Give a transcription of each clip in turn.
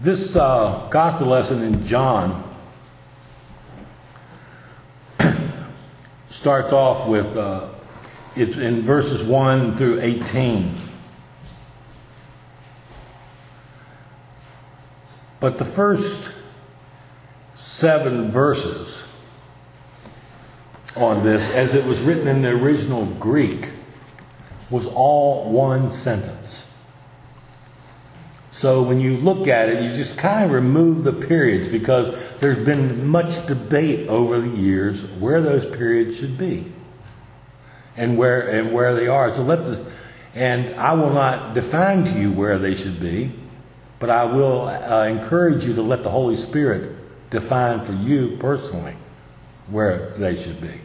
This gospel lesson in John starts off with, it's in verses 1 through 18. But the first 7 verses on this, as it was written in the original Greek, was all one sentence. So when you look at it, you just kind of remove the periods, because there's been much debate over the years where those periods should be and where they are. So and I will not define to you where they should be, but I will encourage you to let the Holy Spirit define for you personally where they should be.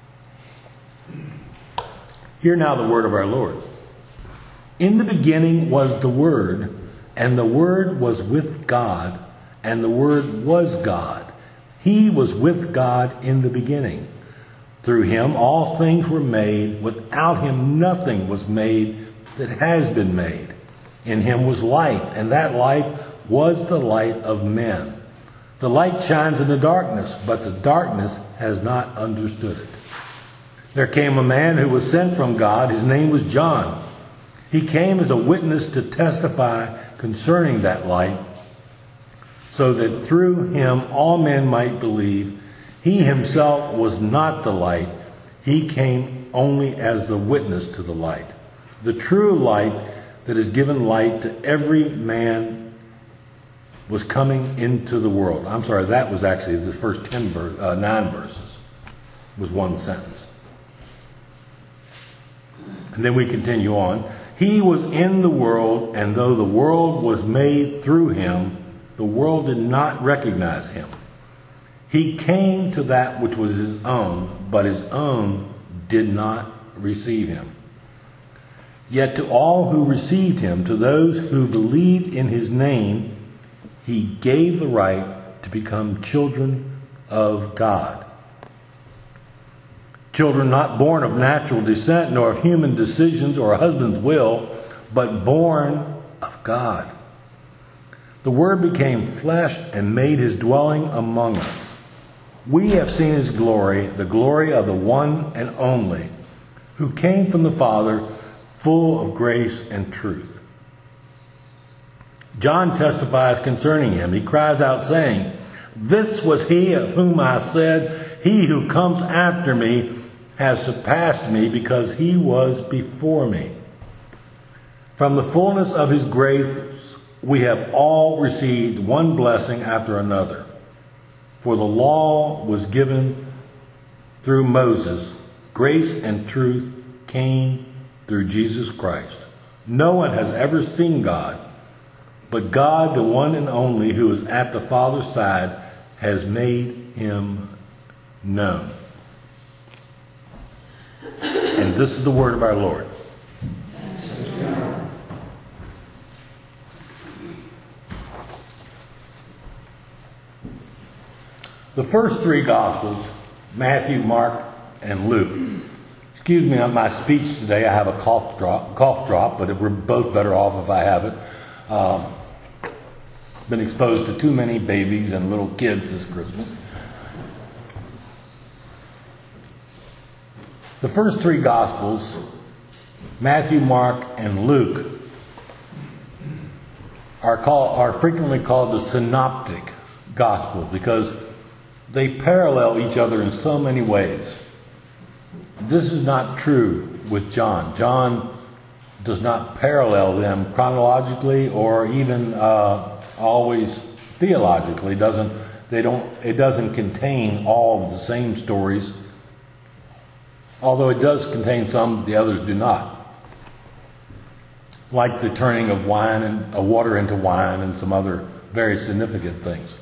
Hear now the word of our Lord. In the beginning was the Word, and the Word was with God, and the Word was God. He was with God in the beginning. Through him all things were made. Without him nothing was made that has been made. In him was life, and that life was the light of men. The light shines in the darkness, but the darkness has not understood it. There came a man who was sent from God. His name was John. He came as a witness to testify concerning that light, so that through him all men might believe. He himself was not the light. He came only as the witness to the light. The true light that is given light to every man was coming into the world. I'm sorry, that was actually the first 9 verses. Was one sentence. And then we continue on. He was in the world, and though the world was made through him, the world did not recognize him. He came to that which was his own, but his own did not receive him. Yet to all who received him, to those who believed in his name, he gave the right to become children of God. Children not born of natural descent, nor of human decisions or a husband's will, but born of God. The Word became flesh and made his dwelling among us. We have seen his glory, the glory of the one and only, who came from the Father, full of grace and truth. John testifies concerning him. He cries out, saying, "This was he of whom I said, he who comes after me has surpassed me, because he was before me." From the fullness of his grace we have all received one blessing after another. For the law was given through Moses. Grace and truth came through Jesus Christ. No one has ever seen God, but God, the one and only, who is at the Father's side, has made him known. And this is the word of our Lord. The first 3 Gospels, Matthew, Mark, and Luke. Excuse me on my speech today. I have a cough drop, but we're both better off if I have it. Been exposed to too many babies and little kids this Christmas. The first 3 Gospels, Matthew, Mark, and Luke, are frequently called the synoptic gospel, because they parallel each other in so many ways. This is not true with John. John does not parallel them chronologically or even always theologically. It doesn't contain all of the same stories, although it does contain some the others do not, like the turning of water into wine and some other very significant things.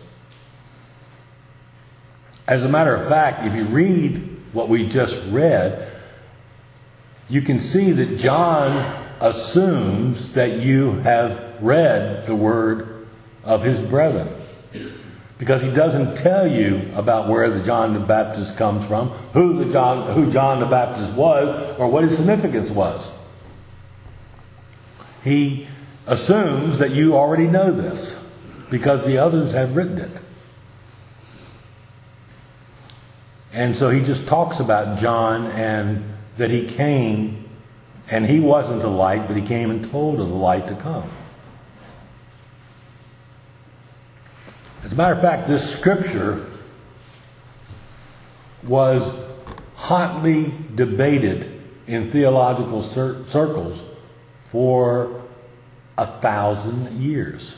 As a matter of fact, if you read what we just read, you can see that John assumes that you have read the word of his brethren, because he doesn't tell you about where the John the Baptist comes from, who John the Baptist was, or what his significance was. He assumes that you already know this. because the others have written it. And so he just talks about John and that he came, and he wasn't the light, but he came and told of the light to come. As a matter of fact, this scripture was hotly debated in theological circles for 1,000 years.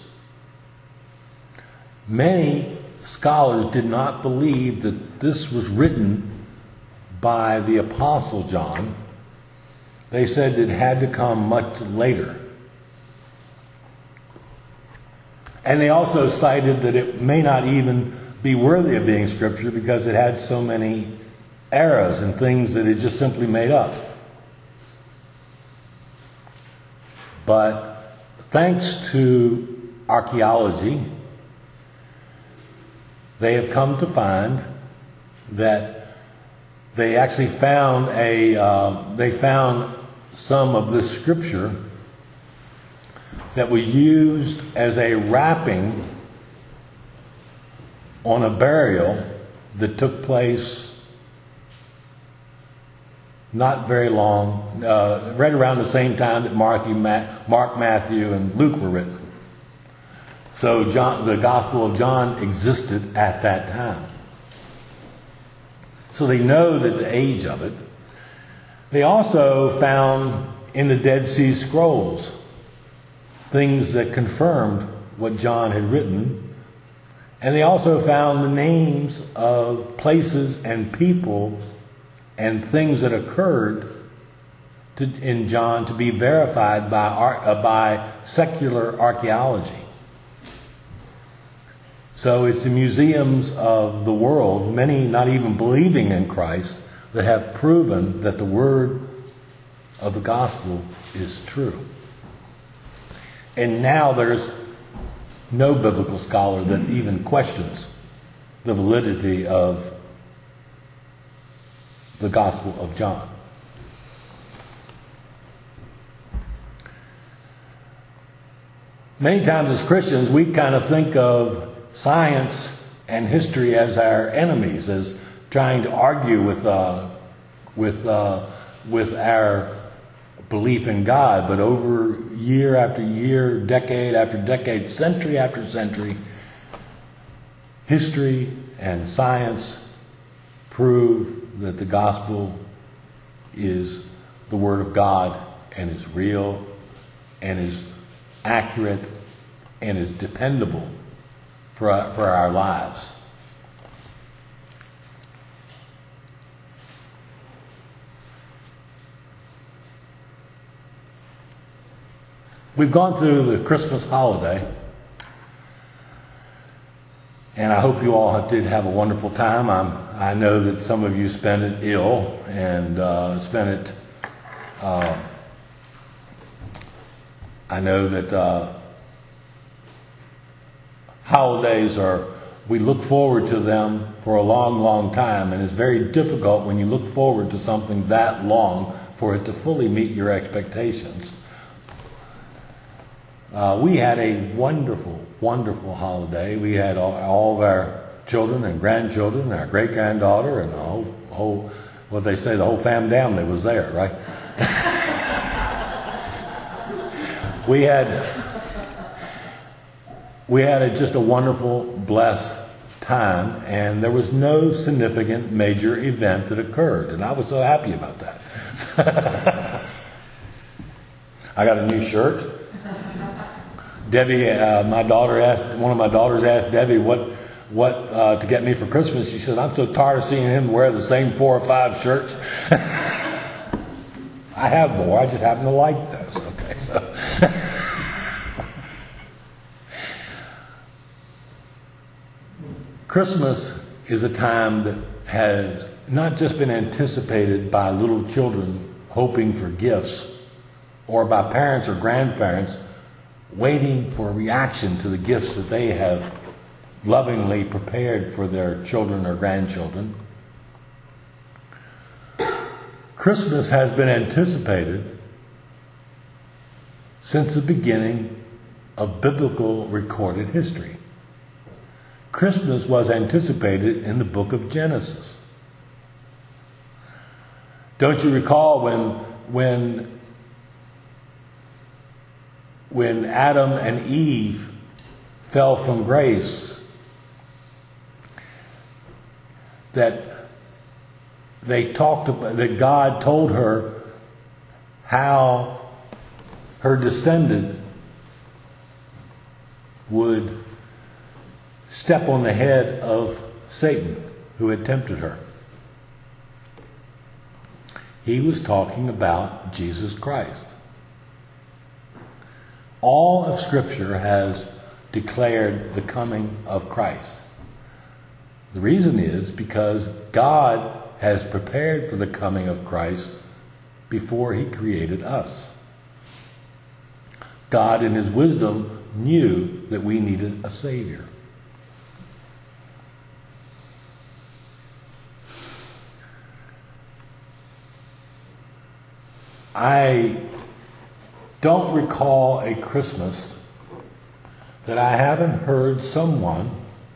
Many scholars did not believe that this was written by the Apostle John. They said it had to come much later. And they also cited that it may not even be worthy of being scripture because it had so many errors and things that it just simply made up. But thanks to archaeology, they have come to find that they actually found some of this scripture that was used as a wrapping on a burial that took place not very long, right around the same time that Mark, Matthew, and Luke were written. So the Gospel of John existed at that time. So they know that the age of it. They also found in the Dead Sea Scrolls things that confirmed what John had written. And they also found the names of places and people and things that occurred in John to be verified by secular archaeology. So it's the museums of the world, many not even believing in Christ, that have proven that the word of the gospel is true. And now there's no biblical scholar that even questions the validity of the Gospel of John. Many times as Christians, we kind of think of science and history as our enemies, as trying to argue with our belief in God. But over year after year, decade after decade, century after century, history and science prove that the gospel is the Word of God and is real and is accurate and is dependable for our lives. We've gone through the Christmas holiday, and I hope you all did have a wonderful time. I know that some of you spent it ill and spent it. I know that holidays we look forward to them for a long, long time, and it's very difficult when you look forward to something that long for it to fully meet your expectations. We had a wonderful, wonderful holiday. We had all of our children and grandchildren, our great-granddaughter, and the whole what they say, the whole family was there, right? We had just a wonderful, blessed time, and there was no significant major event that occurred, and I was so happy about that. I got a new shirt. Debbie, one of my daughters asked Debbie what to get me for Christmas. She said, "I'm so tired of seeing him wear the same 4 or 5 shirts." I have more. I just happen to like those. Okay, so. Christmas is a time that has not just been anticipated by little children hoping for gifts, or by parents or grandparents waiting for a reaction to the gifts that they have lovingly prepared for their children or grandchildren. Christmas has been anticipated since the beginning of biblical recorded history. Christmas was anticipated in the book of Genesis. Don't you recall when Adam and Eve fell from grace, that they talked about, that God told her how her descendant would step on the head of Satan, who had tempted her. He was talking about Jesus Christ. All of Scripture has declared the coming of Christ. The reason is because God has prepared for the coming of Christ before He created us. God, in His wisdom, knew that we needed a Savior. I don't recall a Christmas that I haven't heard sometimes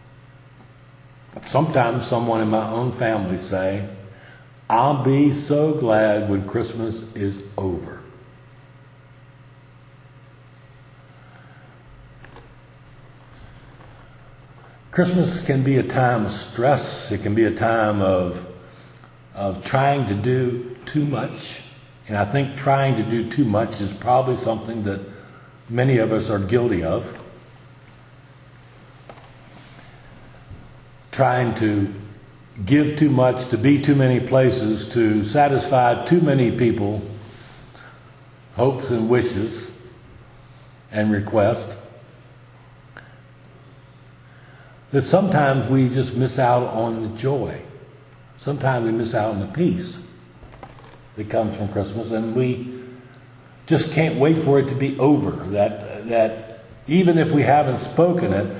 someone in my own family say, "I'll be so glad when Christmas is over." Christmas can be a time of stress. It can be a time of trying to do too much. And I think trying to do too much is probably something that many of us are guilty of. Trying to give too much, to be too many places, to satisfy too many people, hopes and wishes and requests. That sometimes we just miss out on the joy. Sometimes we miss out on the peace that comes from Christmas, and we just can't wait for it to be over. That even if we haven't spoken it,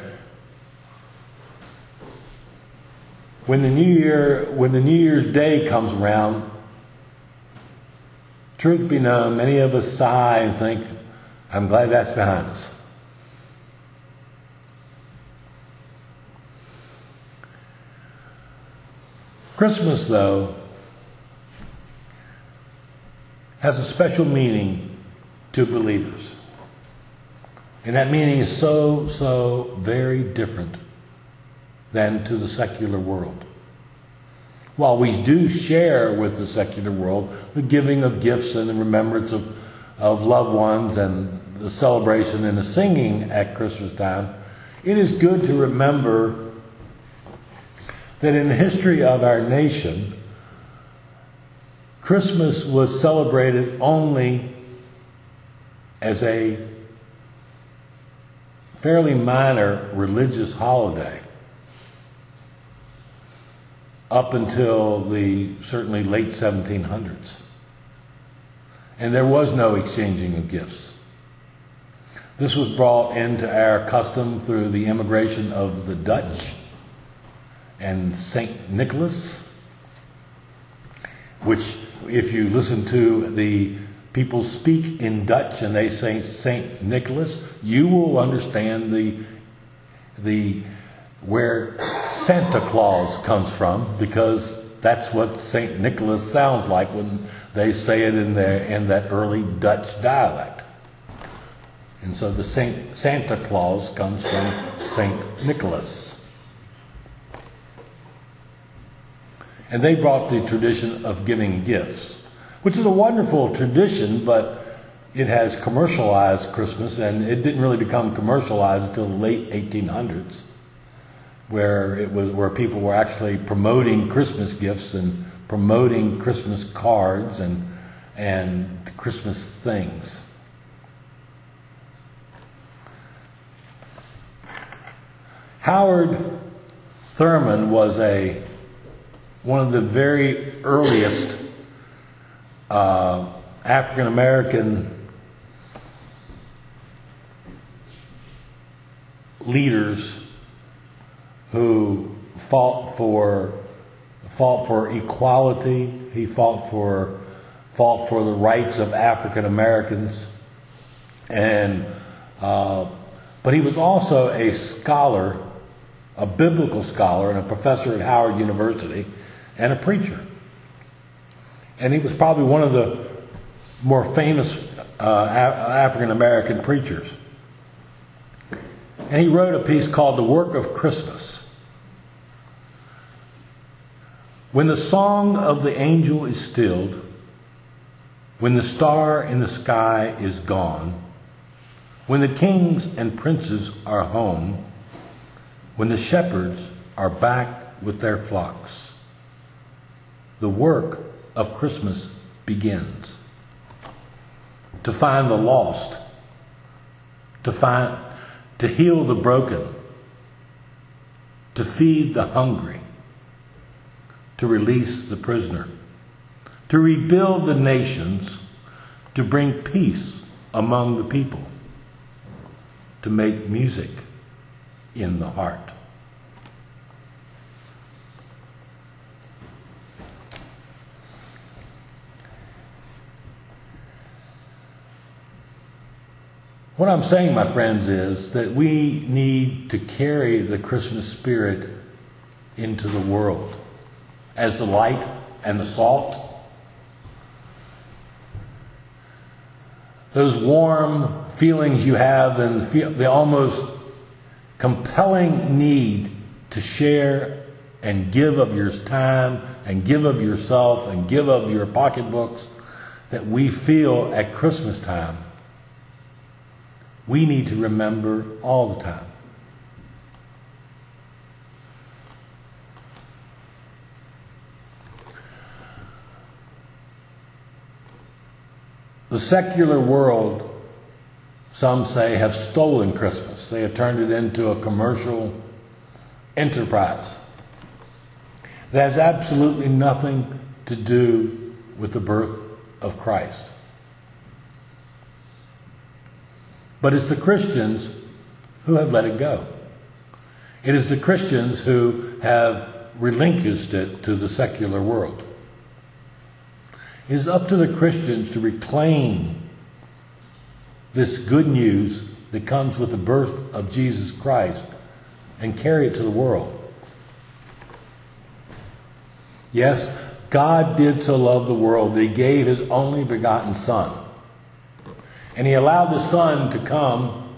when the New Year's Day comes around, truth be known, many of us sigh and think, "I'm glad that's behind us." Christmas, though, has a special meaning to believers. And that meaning is so very different than to the secular world. While we do share with the secular world the giving of gifts and the remembrance of loved ones and the celebration and the singing at Christmas time, it is good to remember that in the history of our nation, Christmas was celebrated only as a fairly minor religious holiday up until the certainly late 1700s. And there was no exchanging of gifts. This was brought into our custom through the immigration of the Dutch and St. Nicholas, which, if you listen to the people speak in Dutch and they say St. Nicholas, you will understand the where Santa Claus comes from, because that's what St. Nicholas sounds like when they say it in that early Dutch dialect. And so the Santa Claus comes from St. Nicholas. And they brought the tradition of giving gifts, which is a wonderful tradition, but it has commercialized Christmas, and it didn't really become commercialized until the late 1800s, where people were actually promoting Christmas gifts and promoting Christmas cards and Christmas things. Howard Thurman was one of the very earliest African American leaders who fought for equality. He fought for the rights of African Americans, and But he was also a scholar, a biblical scholar, and a professor at Howard University, and a preacher. And he was probably one of the more famous African American preachers. And he wrote a piece called The Work of Christmas. When the song of the angel is stilled, when the star in the sky is gone, when the kings and princes are home, when the shepherds are back with their flocks, the work of Christmas begins. To find the lost, to heal the broken, to feed the hungry, to release the prisoner, to rebuild the nations, to bring peace among the people, to make music in the heart. What I'm saying, my friends, is that we need to carry the Christmas spirit into the world as the light and the salt. Those warm feelings you have and the almost compelling need to share and give of your time and give of yourself and give of your pocketbooks that we feel at Christmas time, we need to remember all the time. The secular world, some say, have stolen Christmas. They have turned it into a commercial enterprise that has absolutely nothing to do with the birth of Christ. But it's the Christians who have let it go. It is the Christians who have relinquished it to the secular world. It is up to the Christians to reclaim this good news that comes with the birth of Jesus Christ and carry it to the world. Yes, God did so love the world that He gave His only begotten Son. And He allowed the Son to come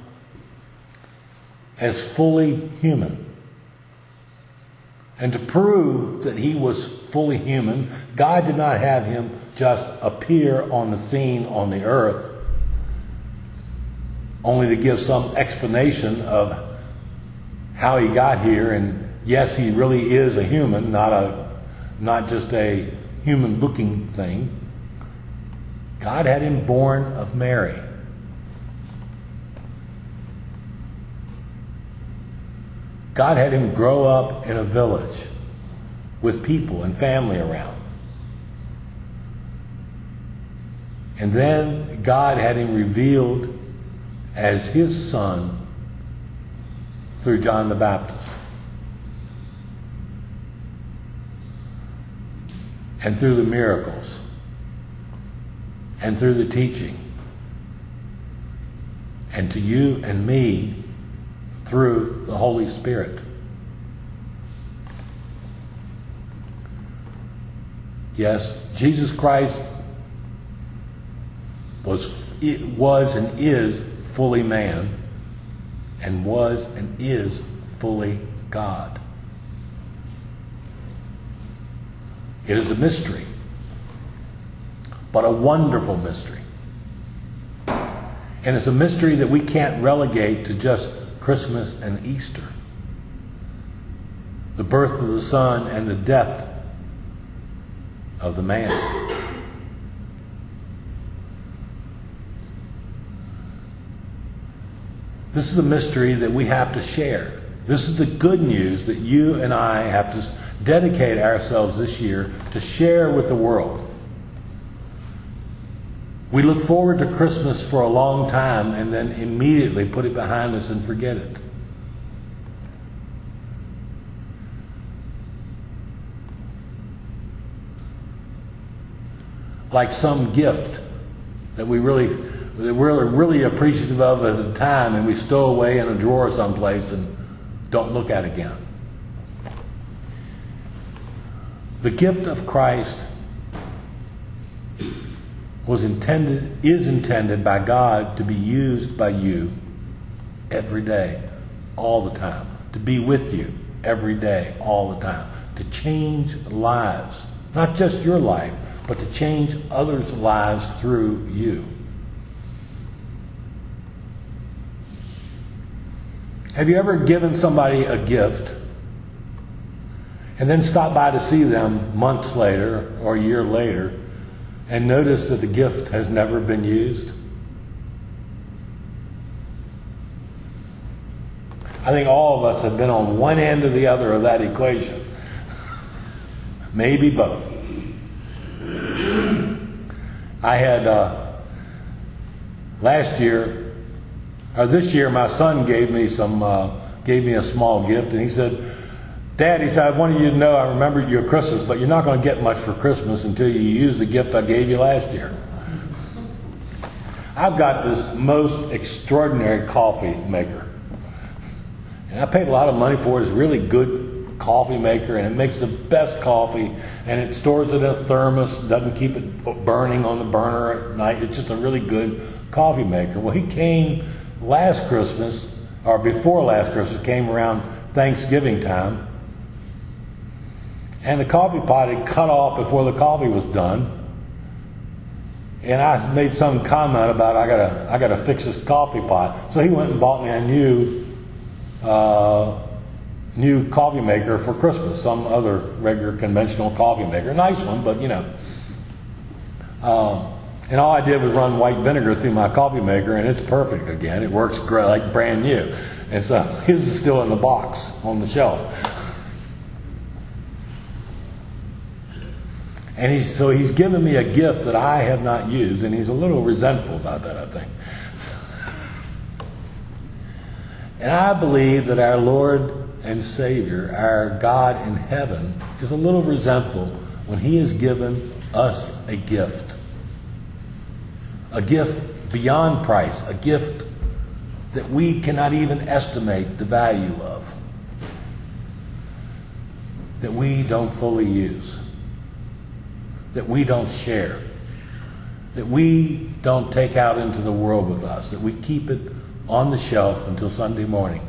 as fully human. And to prove that He was fully human, God did not have Him just appear on the scene on the earth, only to give some explanation of how He got here. And yes, He really is a human, not just a human-looking thing. God had Him born of Mary. God had Him grow up in a village with people and family around. And then God had Him revealed as His Son through John the Baptist. And through the miracles. And through the teaching. And to you and me through the Holy Spirit. Yes, Jesus Christ was and is fully man, and was and is fully God. It is a mystery, but a wonderful mystery. And it's a mystery that we can't relegate to just Christmas and Easter. The birth of the Son and the death of the man. This is a mystery that we have to share. This is the good news that you and I have to dedicate ourselves this year to share with the world. We look forward to Christmas for a long time and then immediately put it behind us and forget it. Like some gift that we really we're really appreciative of at the time, and we stow away in a drawer someplace and don't look at again. The gift of Christ is intended by God to be used by you every day, all the time. To be with you every day, all the time. To change lives. Not just your life, but to change others' lives through you. Have you ever given somebody a gift and then stopped by to see them months later or a year later and noticed that the gift has never been used? I think all of us have been on one end or the other of that equation. Maybe both. I had this year, my son gave me a small gift, and he said, "Dad," he said, "I wanted you to know I remembered your Christmas, but you're not going to get much for Christmas until you use the gift I gave you last year." I've got this most extraordinary coffee maker. And I paid a lot of money for it. It's a really good coffee maker, and it makes the best coffee, and it stores it in a thermos, doesn't keep it burning on the burner at night. It's just a really good coffee maker. Well, he came last Christmas, or before last Christmas, came around Thanksgiving time, and the coffee pot had cut off before the coffee was done. And I made some comment about I gotta fix this coffee pot. So he went and bought me a new coffee maker for Christmas, some other regular conventional coffee maker, nice one, but and all I did was run white vinegar through my coffee maker, and it's perfect again. It works great, like brand new. And so his is still in the box on the shelf. And he's given me a gift that I have not used, and he's a little resentful about that, I think. And I believe that our Lord and Savior, our God in heaven, is a little resentful when He has given us a gift. A gift beyond price. A gift that we cannot even estimate the value of. That we don't fully use. That we don't share. That we don't take out into the world with us. That we keep it on the shelf until Sunday morning.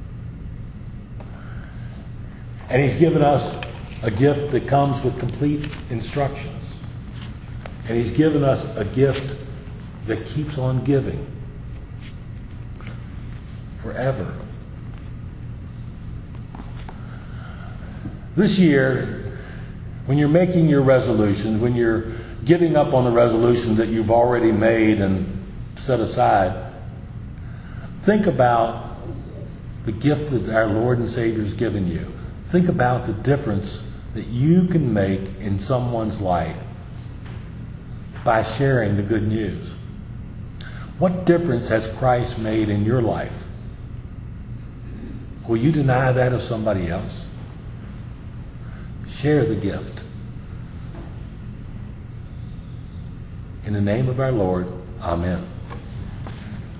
And He's given us a gift that comes with complete instructions. And He's given us a gift that keeps on giving forever. This year, when you're making your resolutions, when you're giving up on the resolutions that you've already made and set aside, think about the gift that our Lord and Savior has given you. Think about the difference that you can make in someone's life by sharing the good news. What difference has Christ made in your life? Will you deny that of somebody else? Share the gift. In the name of our Lord, amen.